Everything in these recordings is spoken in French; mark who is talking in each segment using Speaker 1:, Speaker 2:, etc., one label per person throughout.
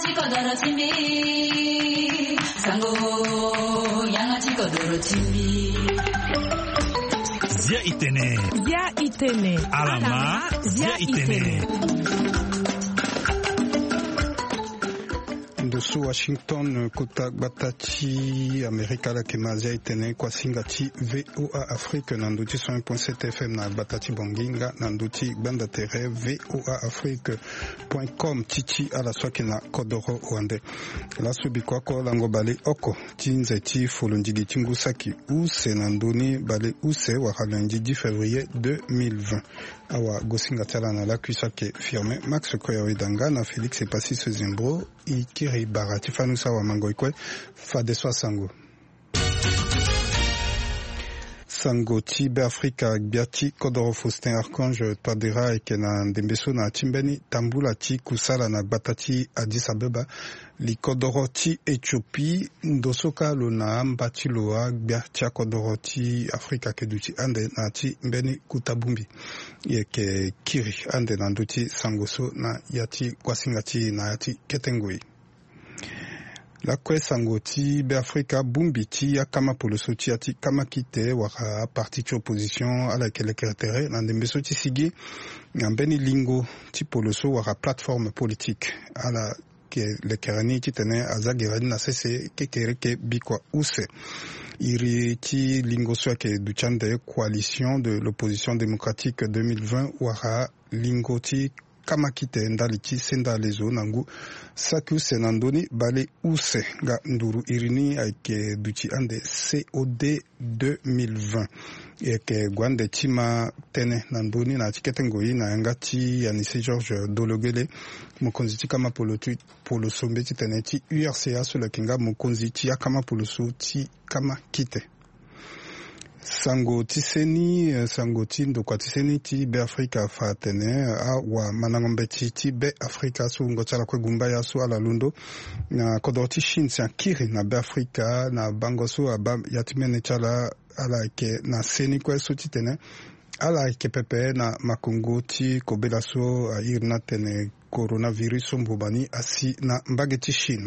Speaker 1: 양아치 거더러 침비 상고 양아치 거더러 침비
Speaker 2: Zia Itene Alama Zia Itene
Speaker 3: Ndosu Washington Kota Batachi Amerika la Kemazia Itene kwa Singati VOA Afrique Nanduti 100.7 FM na Batachi Bonginga Nanduti Banda Tere VOA Afrique.com Chichi ala swaki na Kodoro Wande la subi kwa ko lango bale oko Tinze ti folonjigi Tingusaki Use Nanduni bale Use Wakalanji 10 février 2020 Awa Gosinga Talana la Kuisake firme Max Koyawidanga na Félix Passis Zimbro Ikiri Barati Fanusa wa Mangoikwe Fadeswa Sango Sango Tibe Afrika Biati Kodoro Faustin Archange Tadera Ekena Ndembeso na Timbeni Tambula Ti Kusala na Batati Addis Abeba Li Kodoro Ti Ethiopie Ndosoka Lona Ambati Loa Biatia Kodoro Ti Afrika Keduti Ande na Ti Mbeni Kutabumbi Yeke Kiri Ande na Nduti Sangoso na Yati Kwasingati na Yati Ketengoi La kwe sangoti be Afrika bumbiti ya kama polosoti ati kama kite waka parti ti opposition ala kele kretere na ndembeso ti sigi ngambeni lingo ti poloso waka plateforme politique ala ke le kerani ti tene azagirani na sese kekere ke bikwa use iri ti lingo so ke duchande coalition de l'opposition démocratique 2020 waka lingo ti kama kite ndali ti senda lezo nangu saku senandoni bale use ga nduru irini aike duchi ande COD 2020 eke gwande tima tene nandoni na tiketengoi na ngati Yanise George Dologele mokonzi ti kama polo sombe ti tene ti URCA so kinga mokonzi ti kama poloso ti kama kite Sango tiseni sango tindo kwa tiseni ti be Afrika fa tene a wa manangombe ti be Afrika so ngochala kwe gumba ya so ala lundo na kodoti shinsi kiri na be Afrika na bango so aba yatimene chala ala ke na seni kwe so ti tene ala ke pepe na makongo ti kobela so irna tene coronavirus mbubani asi na mbageti Chine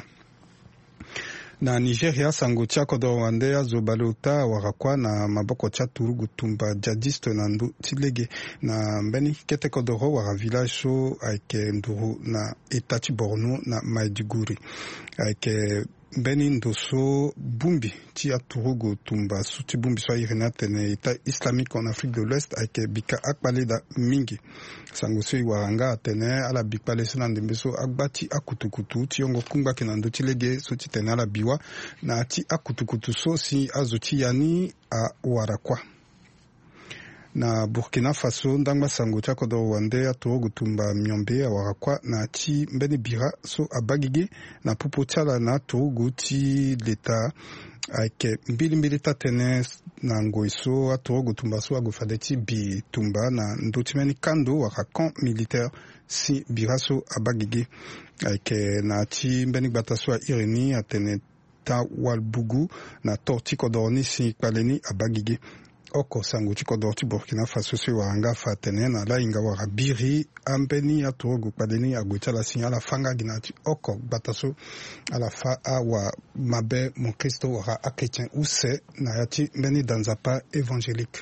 Speaker 3: na Nigeria sango tia Kodoro Wande ya zobalota wakakwa na maboko tia Turugu tumba jadiste na ndu tilege na mbeni kete Kodoro waka village so aike nduru na etati Borno na Maiduguri aike mbeni ndoso bumbi tia Turugu tumba suti bumbi so irina tene eta islamique en Afrique de l'Ouest aike bika akbale da mingi sango so iwaranga tene ala bikpale sena ndembeso agbati akutukutu ti yongo kungba kenando tilege so ti tene ala biwa na ti akutukutu so si azuti yani a warakwa na Burkina Faso ndangba sango tia Kodoro Wande Turugu tumba myombe a warakwa na ti mbeni bira so abagige na pupo tiala na Turugu ti leta aike mbili tatene na ngoiso Turugu tumba so agofade ti bi tumba na ndotimeni kando waka camp militaire si biraso abagige aike na ti mbeni gbata so irini atene ta walbugu na torti Kodoro ni si paleni abagige oko sango ti Kodoro ti Burkina Faso so waranga fa tene na la inga wara biri ambeni ya Turugu padeni agwita la signala fanga ginati oko bataso ala fa awa mabe mon Christo wara a chrétien use na yati mbeni danzapa évangélique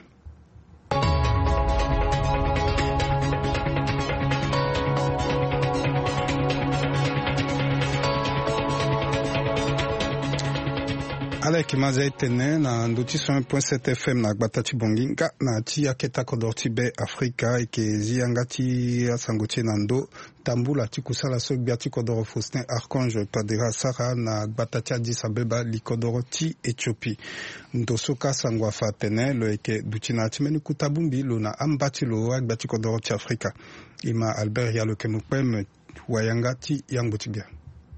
Speaker 3: ala kimaza etene na nduti 100.7 FM na Batati Bonginga na ti aketa Kodoro ti be Afrika eke zianga ti asangotie na ndo tambula ti kusala so biati Kodoro Faustin Archange Tadera Sara na Batati Addis Abeba li Kodoro ti Ethiopie ndosoka sangwa fa tene lo eke duti na timeni kutabumbi lo na ambati lo agbati Kodoro ti Afrika ima Albert Yalo Kemupem wayanga ti yango tibia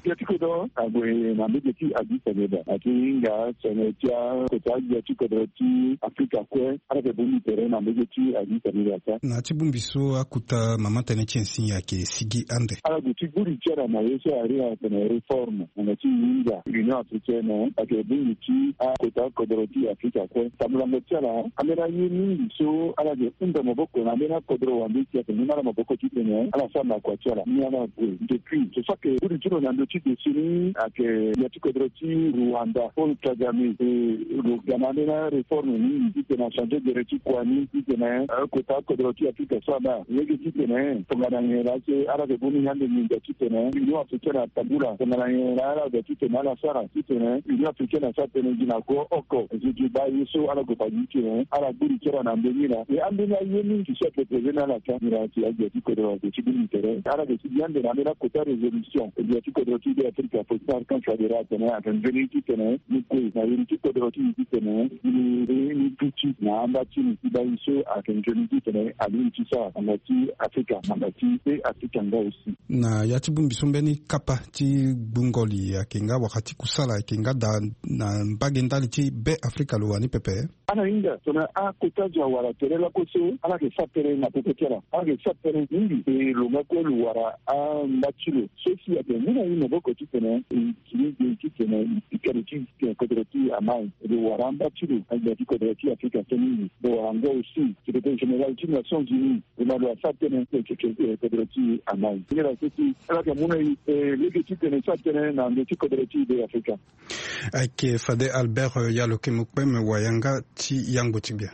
Speaker 4: Yatikodo agwe na mbeki abisabeba akinga senetia kotaji yatikodoti Afrika kwe ala bumi tere na mbeki abisabeba
Speaker 3: na chibumbiso akuta mama tene chensi yake sigi ande
Speaker 4: ala gutiburi chera na yeso aria tene reforme na chinga Union Africaine ake bumi chi kotakodoti Afrika kwe tamula mchara amera yini so ala de unda maboko na amera kodro wambiki ake nina maboko kitene ala sana kwa chera ni ala gwe depuis c'est ça que buri chiro na ndochi desini ake yatikodoti Rwanda Paul Kagame le Ghana na réforme ni kitena changer de reti kwani kitena kotakodoti Afrika sana yegi kitena tongana ngela ke ala de buni hande ni kitena Union Africaine tabula tongana ngela ala de kitena ala sara kitena Union Africaine sa tene gina ko oko je ba yeso ala ko padi kitena ala buri kera na mbemira e ambena yemi ki chef président la camera qui a dit que de tibuni tere ala de bien de la mera kota résolution et de tikodoti de Afrika pour quand tu adhérer à tenir à venir kitena ni ko na yiri tikodoti kitena ni tuti na ambati ni baiso à venir kitena ali tisa amati Afrika amati et Afrika nga aussi
Speaker 3: na yatibumbiso mbeni kapa ti bungoli ya kenga wakati kusala kenga da na bagendali ti be Afrika lo wani pepe
Speaker 4: ana inga tona a kotaja wala terela koso ana ke sapere na pepetera ana ke sapere ndi e lo ngako lo wara a mbachilo sosi ya benina ino boko titena kini titena ikariti kodroti amai lo wara mbachilo anga kodroti Afrika teni lo wanga aussi secrétaire général des Nations Unies na lo sapere ke kodroti amai ngira sisi ala ke muna lege titena sapere na ndeti kodroti de Afrika
Speaker 3: ake Fade Albert Yaloke Mukweme wayanga ti yango tibia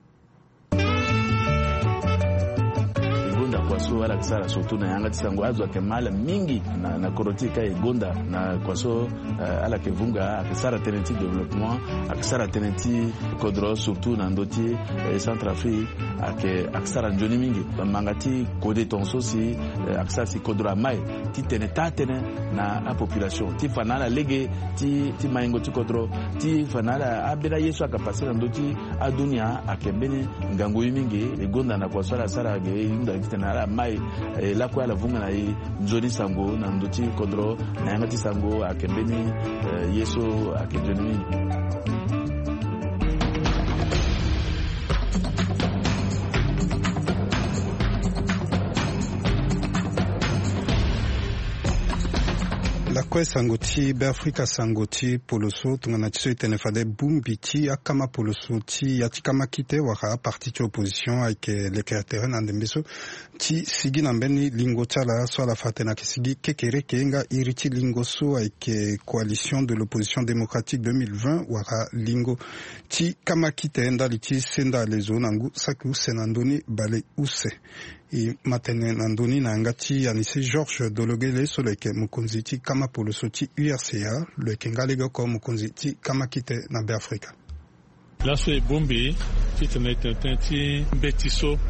Speaker 5: kwaso ala kisara surtout na yanga tisango azo akemala mingi na korotika egonda na kwaso ala kevunga akisara tenenti développement akisara tenenti kodro surtout na ndoti Centrafrique akisara njoni mingi mangati kode tonso si akisara si kodro mai ti teneta tene na a population ti fanala lege ti maingo ti kodro ti fanala abela yeso akapasira ndoti adunia akembeni ngango mingi egonda na kwaso ala sara ge inda kitana mai la kwa la vunga na njoni sango na ndoti kodro na yanga ti sango akembeni yeso akejoni.
Speaker 3: La kwe sangoti be Afrika sangoti poloso tungana tiso itene Fade bumbiti akama poloso ti yatikama kite waka parti ti opposition ayeke lekere na ndembeso ti sigi na mbeni lingo ti ala so ala fa tene ayeke sigi kekere ke nga iri ti lingo so ayeke coalition de l'opposition démocratique 2020 waka lingo ti kama kite ndali ti senda lezo na ngu saki use na ndöni bale use e matene na ndöni na yanga ti Anissé Georges Dologele so lo yeke mokonzi ti kama poloso ti URCA lo yeke nga lege oko mokonzi ti kama kite na be Afrika.
Speaker 6: Laso e bombe ti tene ti mbetiso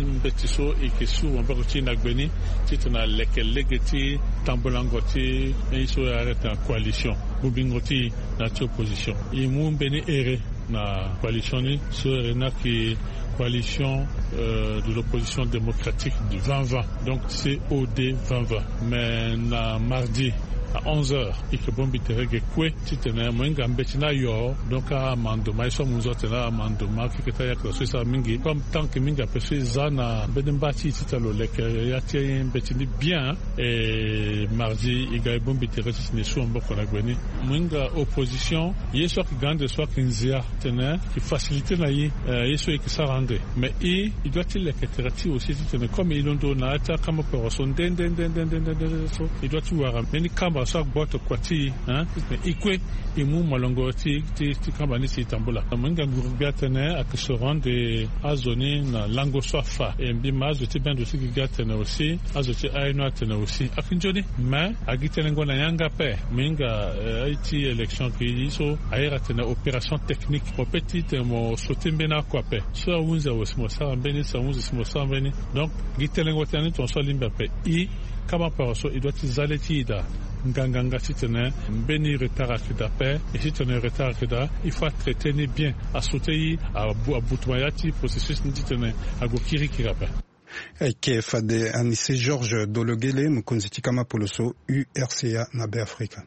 Speaker 6: e ke su wambako ti nagbeni ti tene leke lege ti tambolango ti iso arrête en coalition bubingo ti na ti opposition e mu mbeni ere na coalition ni so ere na ki coalition de l'opposition démocratique du 2020 donc COD 2020 mais na mardi à 11h et que bombi terege kwe titena mwenga mbetina yo donc a mandoma iso munzo tena mandoma ki keta ya kroso sa mingi comme tant que minga pese zana bedembati titalo leke ya tie mbetini bien et mardi iga bombi terege ne so mboko na gweni mwenga opposition yeso ki gande so ki nzia tena qui facilite na yi yeso ki sarande mais il doit il leke terati aussi tena comme il ondo na ata kama person den so il doit tout avoir mais sa boîte kwati ikwe imu malongo ti kamba ni si tambola mwenga ngurubia tene akisorande azoni na lango sofa e mbima azo ti bendo ti gatene aussi azo ti aino tene aussi akinjoni mais agitene ngona yanga pe mwenga IT élection ki iso aira tene opération technique po petite mo sotembe na kwa pe so unza osmo sa mbeni sa unza simo sa mbeni donc gitene ngotene ton so limba pe i kama paroso il doit zaleti da nganga titene mbeni retard akida pe et si tene retard akida il faut traiter bien à sauter à boutmayati processus titene agokiri kirape.
Speaker 3: Eke fade anise George Dologele mkonziti kama poloso URCA na Afrika.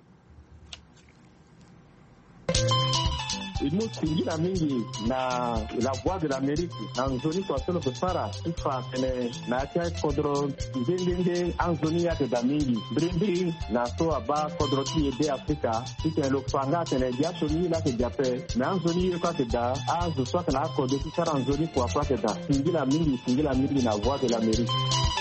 Speaker 4: Imusingira mingi na la voix de l'Amérique anzoni kwa solo kusara ifa tene na cha kodro ndenge anzoni ya de mingi brindi na so aba kodro ti de Afrika ite lo fanga tene dia soni la ke jape na anzoni kwa ke da azu so kana kodro ti sara anzoni kwa ke da singira mingi na voix de l'Amérique.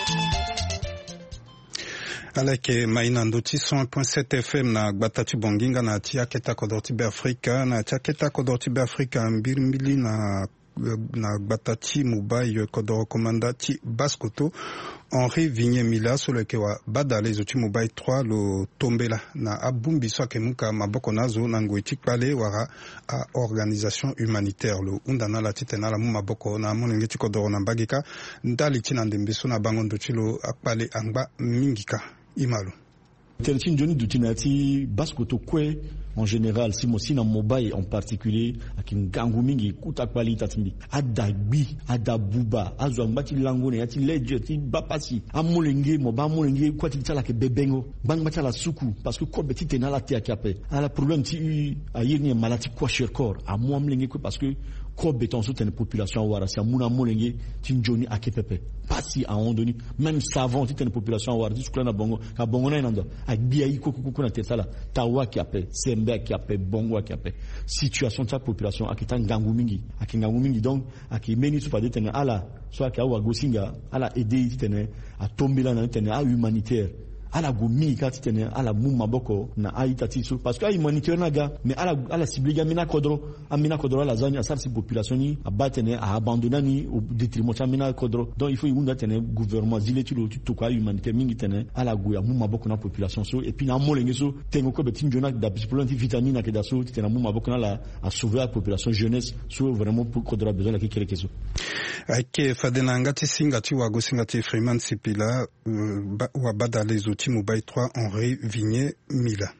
Speaker 3: Aleke maina ndoti 100.7 FM na gbatati bonginga na tia keta kodorti be Afrika na tia keta kodorti be Afrika mbili na gbatati mubai kodoro komandati Baskoto Henri Vigné Mila soleke wa badale zoti mubai 3 lo tombela na abumbi soke muka maboko nazo na ngoitik pale wara a organisation humanitaire lo undana la titena la maboko na monengeti kodoro na bagika ndali tina ndembeso na bango ndoti lo akpale angba mingika Imalo.
Speaker 7: Telchin Johnny Dutinati Baskoto Kwe en général si na Mobile en particulier akin gangu mingi kutakpali tatimbi adagbi adabuba azwambati langone yati leje ti bapasi amolenge moba molenge kwati tsala ke bebengo bangba la suku parce que ko beti tenala te akape ala problème ti ayeni malati kwa cherkor a moi mlenge parce que ko beton so tene population wara sa muna molenge ti Johnny akepepe pasi a on doni même savant ti tene population wara ti sukula na bongo ka bongo na nando agbi ayi ko na tesala tawa ki ape sembe ki ape bongo ki ape situation de sa population akitan gangu mingi donc akimeni su fade tene ala so akawa gosinga ala aider tene a tombela na tene a humanitaire ala gomi kati tene ala mumma boko na aita tiso parce que humanitaire naga mais ala cibliga mina kodro la zone a sarsi population ni abatene a abandonner au détriment de mina kodro donc il faut yunda tene gouvernement zile tu to kwa humanitaire mingi tene ala goya mumma boko na population so et puis na molenge so tengo ko betin jona da supplément vitamine ke da so tene mumma boko na la a sauver la population jeunesse so vraiment pour kodra besoin la kikele keso
Speaker 3: ake fadena ngati singa ti wago singa ti Freeman Sipila wa badale Mobile 3 Henri Vigné Mila.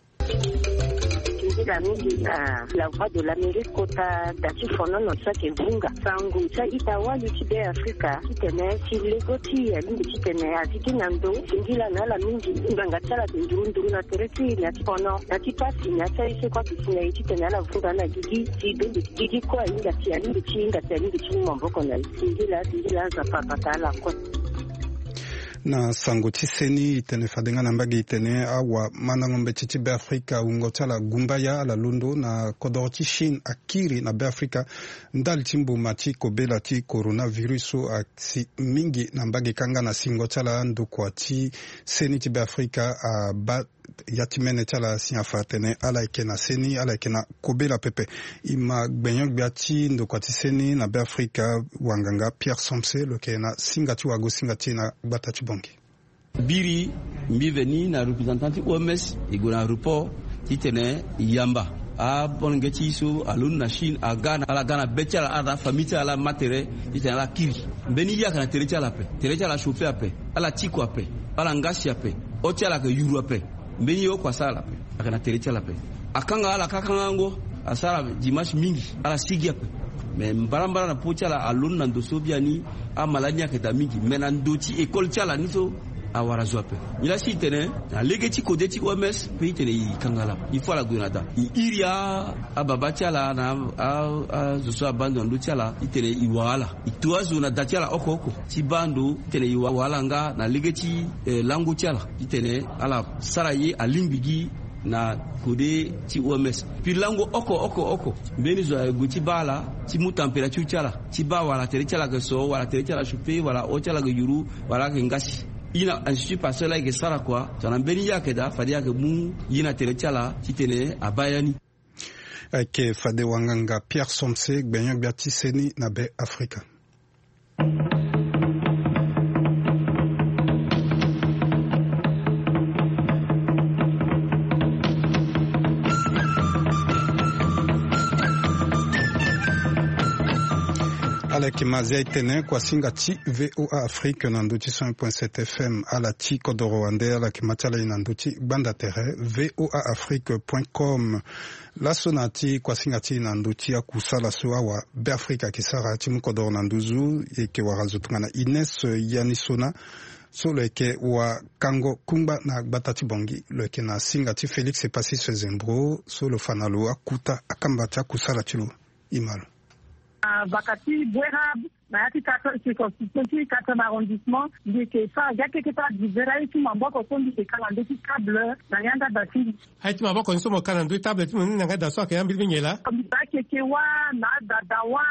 Speaker 8: La voix de l'Amérique kota dati fono no sake vunga sangu cha itawali tibe Afrika kitene chilegoti ya lingi kitene atiki nando singila na la mingi nganga tsala ndurundu na tereti na tipono na tipasi na tsaise kwa kisina kitene la vunga na gigi kwa inga tia lingi chinga tia lingi chimo mboko na singila za papatala kwa
Speaker 3: na sangoti seni itene fadenga na mbagi itene awa mana ngombe titi be Afrika ungotala gumbaya la lundo na kodorti Chine akiri na be Afrika ndali timbo mati kobela ti coronavirus aksi mingi na mbagi kanga na singotala ndo kwa ti seni ti be Afrika ba yatimene tala siafa tene ala ikena seni ala ikena kobela pepe ima gbenyok biati ndo kwa ti seni na be Afrika wanganga Pierre Somse lokena singati wago singati na batati bonki
Speaker 9: biri mbiveni na representanti OMS igona report titene yamba a bongeti so alun na Chine a Ghana ala Ghana betela ada famille ala matere titene ala kiri beni ya kana terecha la chauffer ape ala tiko ape ala ngasi ape otiala ke yuru ape beni yo kwa sala ape akana terecha ape akanga ala kakanga ngo asala dimanche mingi ala sigi ape mais mbarambara na potiala alun na ndosobiani a malania ke mingi menandoti école tiala niso awara zoape ila si tene na legeti kodeti OMS pe tene i kangala il faut la gunada iria ababati ala na zoso abandon do tiala tene i wala ituazo na datiala okoko ti bando tene i wala nga na legeti lango tiala tene ala saraye alimbigi na kode ti OMS puis lango oko beni zo guti bala ti mu temperature tiala ti ba wala tere tiala ke so wala tere tiala chupe wala o tiala ke yuru wala ke ngasi ina institut passer la ke sara kwa tana beni yake da fadia ke mu yina tere tiala titene abayani
Speaker 3: ake fade wanganga Pierre Somse gbenyak biati seni na be Afrika. Alec Mazia itene kwa singa ti VOA Afrique nanduti 100.7 FM ala ti kodoro wande ala kimatala inanduti banda tere voaafrique.com la sonati kwa singa ti nanduti ya kusala so awa be Afrika kisara ti mukodoro nanduzu eke warazutungana Ines Yanisona so leke wa Kango Kumba na Batati Bongi leke na singa ti Felix Epassis Zembro so lo fanalo akuta akambata kusala tilo imalo
Speaker 10: bakati bwerab na yati circonscription 4 arrondissement ndike sa yake keta divera iti mamboko sondi ke kala ndiki câble na yanda dati
Speaker 11: haiti mamboko nsomo kana ndo table ti munina ngada so ke yambi binyela
Speaker 10: mbake ke wa na dadawa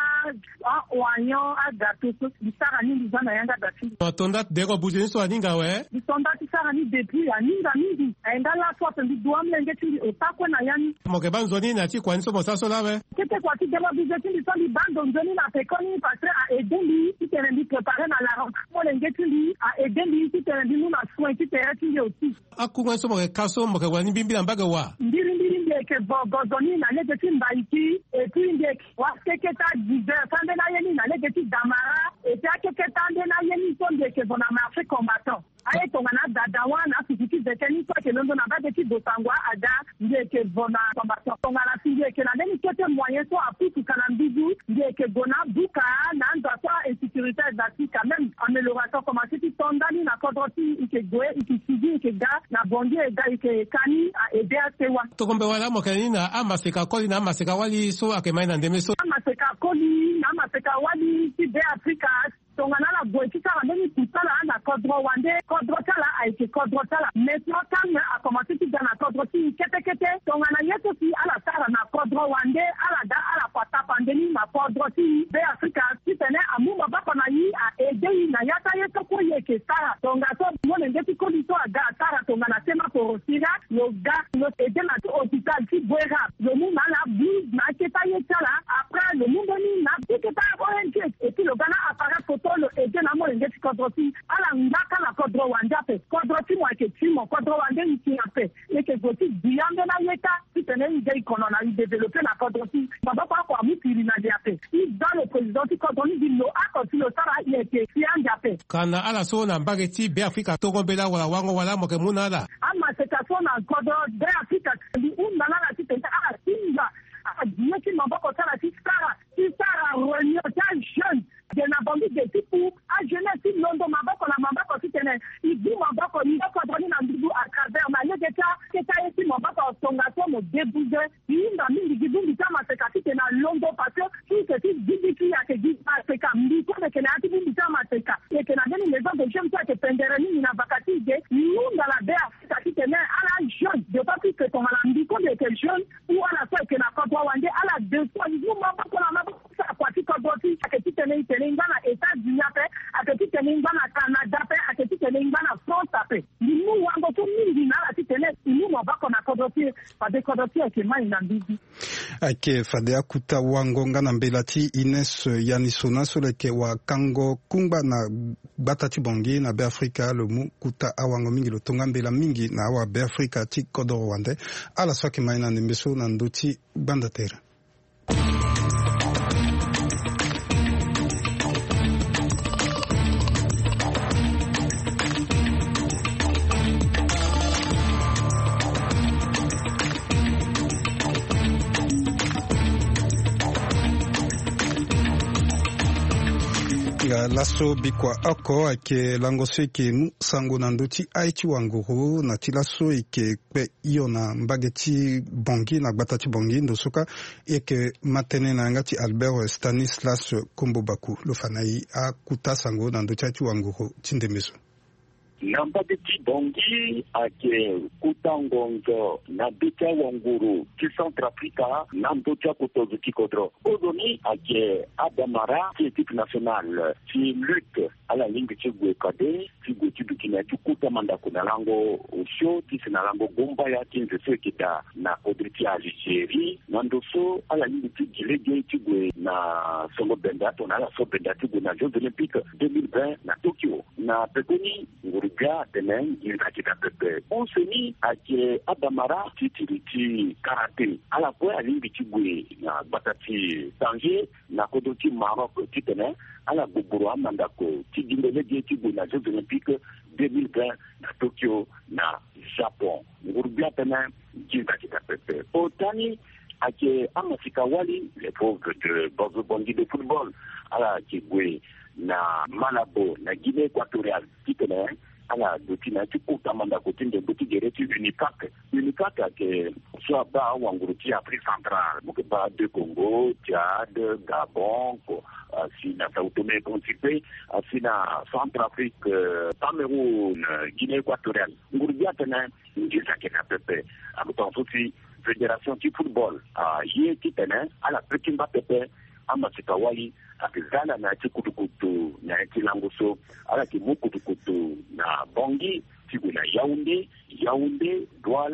Speaker 10: wanyo agato so bisara ni bizana yanda dati
Speaker 11: tonda dego bujeni so aninga we
Speaker 10: bisonda ti sara ni depuis aninga mingi enda la so ndi duamle ngeti otakwe na yani
Speaker 11: moke banzoni na ti kwa nsomo sa so lawe
Speaker 10: kete kwa ti dema bizeti ndi so li bando nzoni na pekoni parce a Deli, qui t'est rendu préparé dans la rentrée, pour l'engagement, à Deli, qui t'est rendu nous la soin, qui t'est rendu aussi.
Speaker 11: À quoi est-ce que Kasso, moi, wani bimbi na mbagawa?
Speaker 10: Ndiri que Bogozoni na légati Mbaiki, et puis ndek, waseketa dizer, tande na yeni na légati Damara, et puis akeketa na yeni sonde que bon a marché combattant. Aye tongana dadawa na fiziki zekeni kwa ke londo na badeti dosangwa ada ndeke bona combattant. Tongana finge ke na neni kete moyen so aputu kanambizu ndeke bona buka na ndoa insécurité d'Afrique quand même amélioration comment c'est tondani na kodoti ikegwe ikisigi ikega na bondi ega ikekani a aider à sewa
Speaker 11: tokombe wala mokani na amaseka koli na amaseka wali so akemai na ndemeso
Speaker 10: amaseka koli na amaseka wali ti be Africa tongana la boiti sala ndeni kusala na kodro wande kodro sala aike kodro sala maintenant quand a commencé ti dans la kodro ti kete tongana yeto si ala sala na kodro wande ala da ala pata pandeni na kodro ti be Africa ti tene amuma bapa na yi a edei na yata yeto ko yeke sala tonga so mone ngeti ko lito aga sala tongana sema porosira yo ga no ede na hospital ti bwera yo mu na la blues na keta yetala après le monde ni na keta ONG et puis le gana apparaît le ede na mo ngeti kodroti ala ngaka na kodro wandape kodroti mo ke timo kodro wande iti ape eke goti diambe na yeta ti tene ngei kono na développer na kodroti baba kwa mutiri na diape i dans le président ti kodroni di lo akoti lo sara yeke ti andape
Speaker 11: kana ala so na mbageti be Afrika togombela wala wango wala mo ke munala
Speaker 10: ama se ta so na kodro be Afrika di unda na ti tene ala singa a dieki maboko sara ti sara renyo ta jeune de na bondi de tipu a jeunesse ti londo maboko na maboko ti tene ibu maboko ni ko doni na ndugu a travers na legeta keta eti maboko tonga to mo débouger inda mingi gibungi kama se katite na londo parce que tout ce dibiki ya ke gi parce que mbi ko ke na ati bimbi kama se ka et que na deni les gens de j'aime ça que pendere ni na vakati de nunda la be Afrika ti tene ala jeune de pas que ton ala mbi ko de que jeune ou ala so que na ko wande ala de so ni maboko na maboko sa kwa ti ko doti ke ti tene ngana États-Unis ape aketi tene ngana Canada ape aketi tene ngana France ape limu wango to mingi na la tene limu mabako na kodoti pade kodoti ke mai na bibi
Speaker 3: ake fade akuta wango ngana mbelati Ines Yanisona soleke wa Kango Kumba na Batati Bongi na be Afrika le mu kuta awango mingi lo tonga mbela mingi na wa be Afrika ti kodoro wande ala swaki mai na ndembeso na ndoti bandatera laso bikwa oko ake langoso ike mu sango na ndoti aichi wanguru na ti laso ike pe iyo na mbageti bongi na gbatati bongi ndosoka eke matene na ngati Albert Stanislas Kombobaku lofanai a kuta sango na ndoti aichi wanguru tindembeso
Speaker 4: Nambageti bongi ake kutangonzo na bita wanguru ki Centrafrica namdocha kotozu kikodro odoni ake Adamara qui équipe nationale qui lutte à la ligne de kade qui gotu bikina tukuta manda kuna lango osho qui sinalango gomba ya kinze sekita na odriti Algérie nandoso à la ligne de gilege tigwe na solo benda tona la so benda tigwe na Jeux Olympiques 2020 na Tokyo na pekoni nguru Ngurga tenen inakita pepe onseni ake abamara titiriti karate ala kwa alimbi chigwe na batati Tanger na kodoti Maroc titene ala buburu amandako tidimbele chigwe na Jeux Olympiques 2020 na Tokyo na Japon. Ngurga tenen inakita pepe otani ake amasika wali les pauvres de Bozo Bongi de football ala chigwe na Malabo na Guinée équatoriale titene ala dotina tikuta manda kutinde buti gereti unipac ke soit ba wanguruti Afrique centrale donc ba de Congo, Tchad, Gabon, si na Sao Tomé et Principe, si na Centrafrique, Cameroun, Guinée équatoriale ngurubia tena ngisa kena pepe akutanso si fédération du football yé titene ala petimba pepe amasika wali akizala na chikutukutu na chilanguso ala kimukutukutu na Bongi tigu na Yaoundé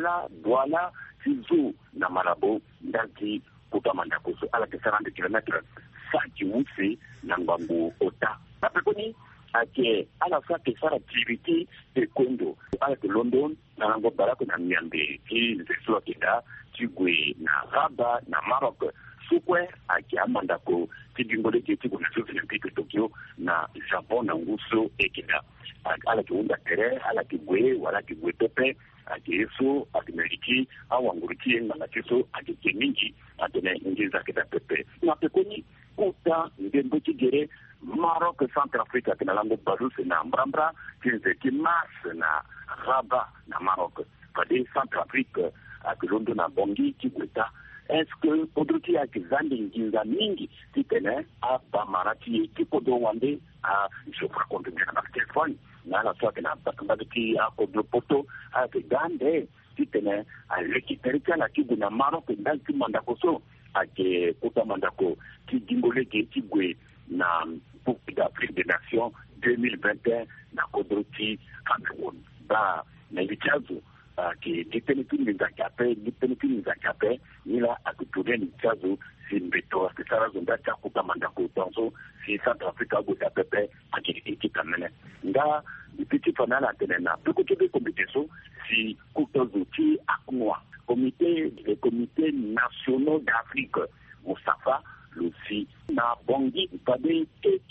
Speaker 4: Douala Tizu na Malabo ndaki kutamanda kuso ala kisarande kilometre saki wusi na Ngambu Ota napekoni ake ala sake sara activity e kondo ala ke London na Nango Barako na Miambe ki zesuwa kida tigwe na Rabat na Maroc sukwe ake amandako tidingole tigu na Jeux Olympiques Tokyo na Japon na nguso ekida ala kiunda tere ala kigwe wala kigwe pepe ake yeso ake meriki awa nguruti nga tiso ake kemingi atene ngiza kita pepe na pekoni kuta ndembo tigere Maroc Centrafrique ake na lango baluse na Mbrambra kinze kimas na Rabat na Maroc kade Centrafrique ake Londo na Bongi kigweta. Est-ce que Podruki a kizandi nginza mingi titene apa marati kikodo wande a jofra kontu bien na telefone na la soke na bakambaki a kodro poto a gande titene a lekiterika na kibu na Maroc ndal kimandako so a ke kota mandako kidingole ke tigwe na Coupe d'Afrique des Nations 2021 na Kodroti Cameroun ba na lichazo ki dipenitin nizakape nila akutudeni chazo si mbeto akisara zonda chakuta mandako tonso si Centrafrique gota pepe akiriki kamene nga dipiti fanala tenena pekotebe komiteso si kutozuti akmwa les comités nationaux d'Afrique Moustapha Lucy na Bongi pade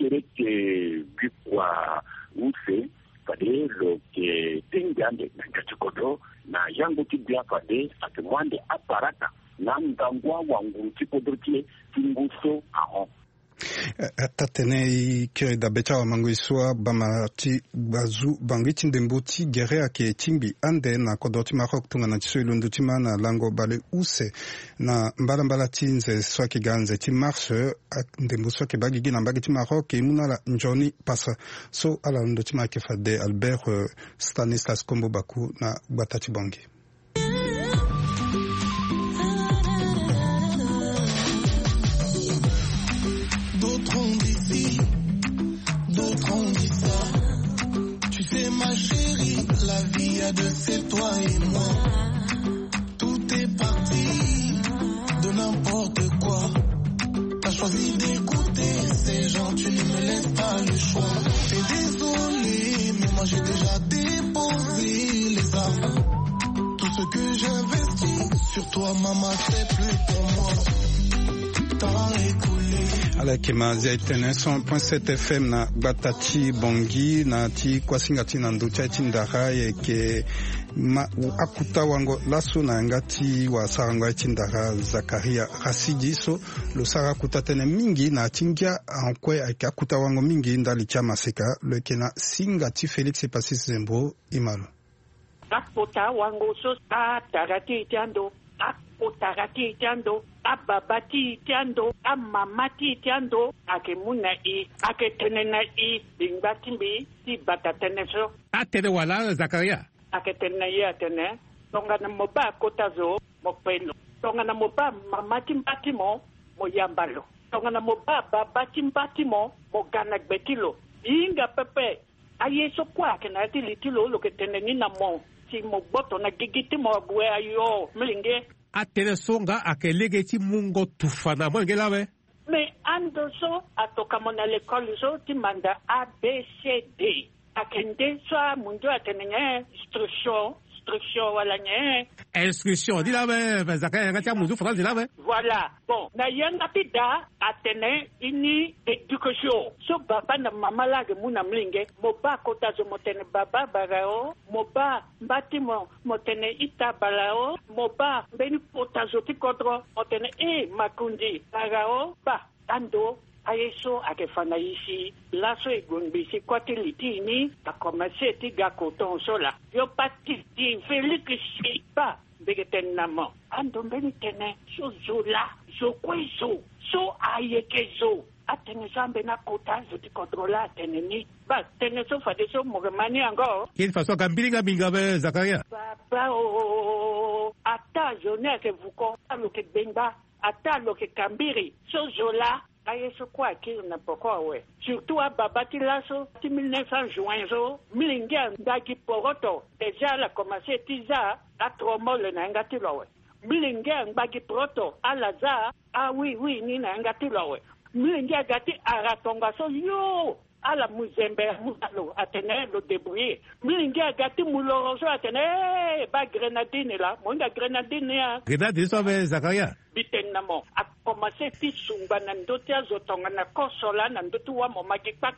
Speaker 4: kereke bikwa use pade lo ke tingande na kachikodo na yango tibia pade atemwande aparata na mdangwa wangu tipodrotie tinguso ahon
Speaker 3: tatene kiri da becha wa mango iswa bamati bazu bangiti ndembuti gere ake timbi ande na kodoti Maroc tunga na tiso ilundu na lango bale use na mbala tinze swaki ganze ti marche ndembu swaki bagi gina bagi ti Maroc imuna la njoni pasa so ala lundu tima ke fade Albert Stanislas Kombo Baku na batati bangi.
Speaker 12: D'autres ont dit ci, d'autres ont dit ça. Tu sais ma chérie, la vie a de c'est toi et moi. Tout est parti de n'importe quoi. T'as choisi d'écouter ces gens, tu ne me laisses pas le choix. T'es désolé, mais moi j'ai déjà déposé les armes. Tout ce que j'investis sur toi, maman, c'est plus pour moi. T'as écoulé.
Speaker 3: Ala kema zaitene 100.7 FM na batati bongi na ti kwasinga ti na nducha ti ndara yeke akuta wango laso na ngati wa sarangwa ti ndara Zakaria Rasidi so lo sara kuta tene mingi na tingia ankwe akuta wango mingi ndali cha maseka le kena singa ti Felix Pasis Zembo imalo
Speaker 13: akuta wango so ta tarati tiando otarati tiando ababati tiando amamati tiando akemuna aketenena dingbatimbi ti batateneso
Speaker 11: atene wala Zakaria
Speaker 13: aketene atene tonga na moba kotazo mopelo tonga na moba mamati mbatimo moyambalo tonga na moba babati mbatimo mogana gbetilo inga pepe ayeso kwa kenati litilo loketene na mo si moboto na gigiti mo bwe ayo mlinge
Speaker 11: atene songa akelege ti mungo tufana mo ngela we
Speaker 13: me ando so atoka mona l'école so ti manda ABCD akende soit munjo atenenye instruction wala nye
Speaker 11: inscription di la be zakaya ngati mundu France di la be
Speaker 13: voilà bon na yanga pida atene ini education so baba na mama la ge muna mlinge moba kota zo motene baba barao moba batimo motene ita balao moba beni kota zo tikodro motene makundi barao ba ando ayeso akefana ici laso egonbisi kwati litini akomase tiga koton sola yo pati di felix sipa begetenamo ando mbeni tene so zola so kweso so ayekezo atene zambe na kota zuti kontrola atene ni ba tene so fade so mogemani ango
Speaker 11: quelle façon kambilinga binga be Zakaria
Speaker 13: papa ata jone ke vuko alo ke benga ata lo ke kambiri so zola ayeso kwa kiri na pokwa we surtout a babati laso 1900 juin zo milingia ndaki poroto déjà la commencé tiza a tromole na ngati lowe milingia mbagi proto alaza oui ni na ngati lowe milingia gati aratonga so yo ala muzembe muzalo atene lo débrouiller milingia gati muloroso atene ba grenadine la monga grenadine ya
Speaker 11: grenadine so be Zakaria
Speaker 13: bitenamo a commencé tisumba na ndoti azotonga na kosola na ndoti wa momaki pak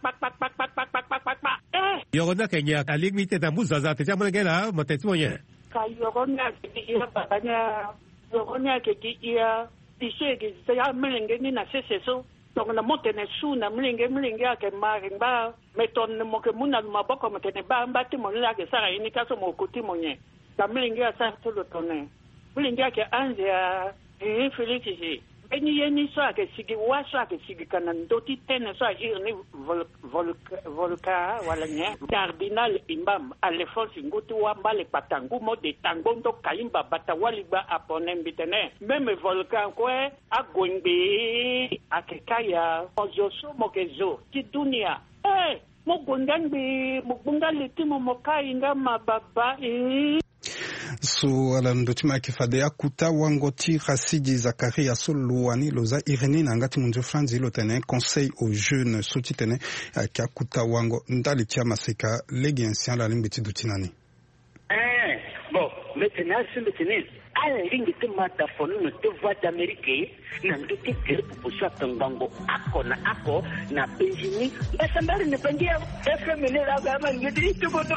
Speaker 11: yorona kenya alimite ta muzaza te jamwe gela motetimoye
Speaker 13: ka yorona ya babanya yorona ke ya tisege ya melenge ni na seseso donc na motene su na mlinge ake marimba meton mo ke muna maboko motene ba mbati mo la ke sara ini kaso mo kuti monye na mlinge asa to lo tone mlinge ake anje ya infelici eni yeni so ake sigi washa ake sigi kana ndoti tene so irni volka wala nye cardinal imbam ale force ngutu wa mbale patangu mo de tangondo kalimba batawali ba apone mbitene meme volcan kwe agongbe akekaya ozoso mokezo ti dunia mo gondangbe mo gongali timo mokai ngama baba
Speaker 3: so ala ndotima akifade akuta wangoti Rasidi Zakaria Soluani loza Irene na ngati munjo franzi lo tene conseil aux jeunes soti tene akuta wango ndali tia maseka legi ancien la limbiti dutinani
Speaker 14: bon maintenant c'est le tennis ala lingi tumata fonu no te voix d'Amérique na ndoki kere pupusa tangango ako na Benjamin basambari ne pangia FMN la gama ngidi tukoto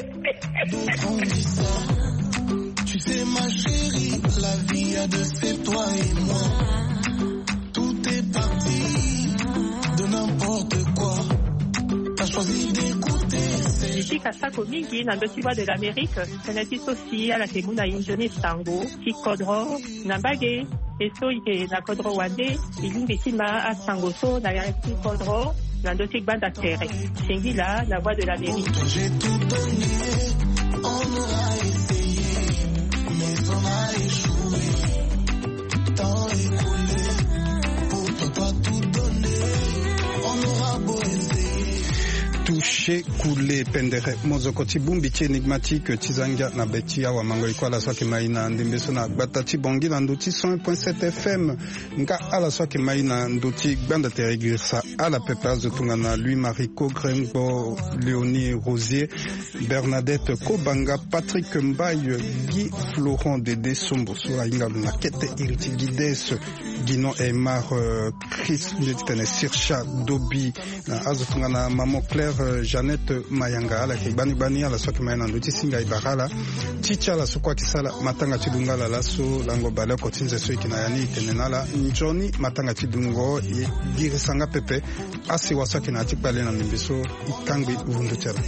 Speaker 12: Tu sais ma chérie, la vie a de c'est toi et moi. Tout est parti de n'importe quoi. T'as choisi d'écouter.
Speaker 15: Ici Kasako mingi na ndoti voix de l'Amérique, senati sosi ala kemuna injoni sango, kikodro, nambage, eso ike na kodro wande, ilingi tima a sango so na yareki kodro, na ndoti banda tere. Singila, la voix de l'Amérique.
Speaker 12: J'ai tout donné, on aura essayé. On a échoué, temps écoulé, pour pas tout donner, on aura beau essayer.
Speaker 3: Touché, coulé, pendere, mozokoti bumbichi énigmatique, tizanga na betia wa mango ikoala soki maina ndimbeso na batati bongi na nduti 100.7 FM, nga ala soki maina nduti gbanda teregirsa ala peplazo tungana Louis-Marie Cogrengo, Léonie Rosier, Bernadette Kobanga, Patrick Mbaye, Guy Florent Dédé Sombo, Sura Inga na Kete Iriti Guides, Guinon Aymar, Chris Ndetene Sircha Dobi, na azotungana Maman Claire, Jeannette Mayanga, ala kibani bani ala soki maina nduti singa ibarala, Chicha la sokwa kisala matanga chidunga la laso lango bale kotinze so ikinayani itenenala, Njoni matanga chidungo girisanga pepe, asi wasaki na atipale na nimbiso ikangbi uvundu tera.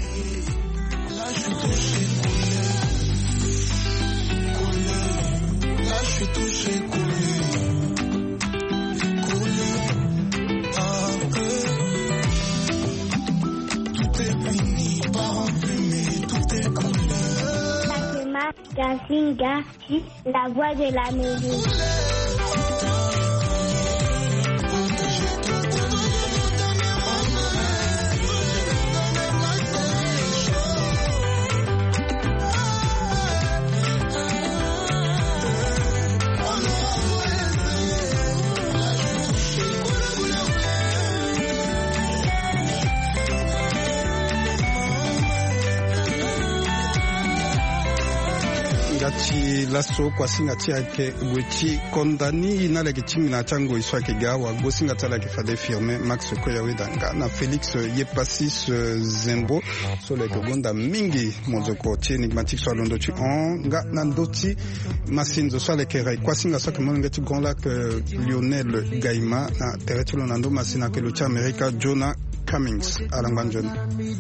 Speaker 12: Là je suis touché, coulé, tout est fini, par en fumée, tout est coulé.
Speaker 16: Fatima Gazinga, la voix de l'Amérique.
Speaker 3: ti laso kwa singa ti ake weti kondani na leke timina chango iswa ke gawa go singa tala ke fade firme Max Koyawe danga na Felix Yepasis Zembo so leke gonda mingi mozoko ti enigmatique so londo ti nga na ndoti masinzo so leke rai kwa singa so ke monga ti Grand Lac Lionel Gaima na teretilo nando masina ke lo ti America Jonah Cummings Alanganjon.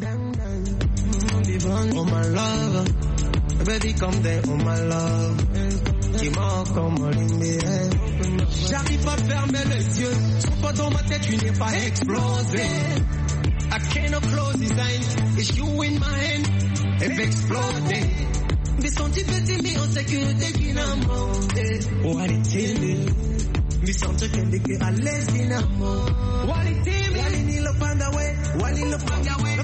Speaker 12: Oh my love, baby come there, oh my love. Dis-moi comment l'aimer. J'arrive à fermer les yeux, sauf pas dans ma tête, tu n'es pas explosé. I cannot close these eyes, it's you in my hand, if exploding. Me senti petit, mais en sécurité qui n'a monté. Walitini, me senti que à l'aise qui n'a monté. Walitini, Wali ni le panda way, Wali le panda way.